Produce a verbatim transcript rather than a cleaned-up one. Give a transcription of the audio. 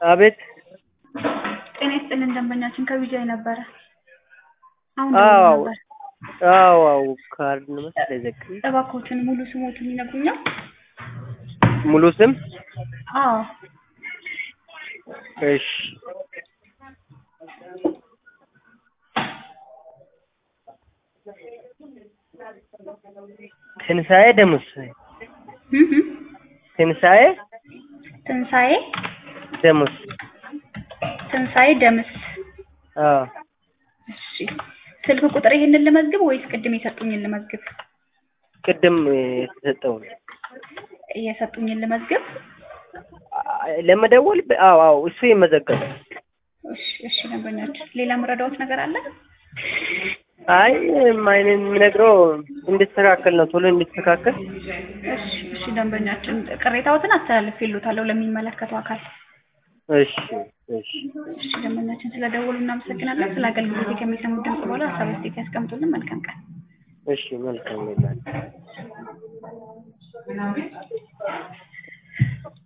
አቤት ጤና ይስጥልን ደንበኛችን ከቢጃይ ነበረ። አሁን አዎ ደውሎ ነበር። አዎ አዎ ካርድ ነው መሰለኝ ዘክሪ እባክዎትን ሙሉ ስሞትን ይነግሩኛል? ሙሉ ስም? አዎ እሺ ትንሳኤ ደምስ እህ ትንሳኤ ትንሳኤ ደምስ ትንሳኤ ደምስ አዎ እሺ ስልክ ቁጥር ይሄንን ልመዝግብ ወይስ ቅድም የሰጡኝን ልመዝግብ? ቅድም የተሰጠው የሰጡኝን ልመዝግብ? ለመደወል አዎ አዎ እሱ ይመዘገብ። እሺ እሺ ደንበኛችን ሌላ መረዳዎት ነገር አለ? አይ ማይነን ምነግረው እንድትስተካከል ነው ቶሎ እንድትስተካከል። እሺ እሺ ደንበኛችን ቅሬታዎትን አስተላልፌልዎታለሁ ለሚመለከተው አካል። እሺ እሺ እሺ ደንበኛችን ስለደወሉ እናመሰግናለን። ስለ አገልግሎት ከሚሰሙት ድምጽ በኋላ ሀሳብ አስተያየት ያስቀምጡልን። መልካም ቀን። እሺ መልካም ይላል።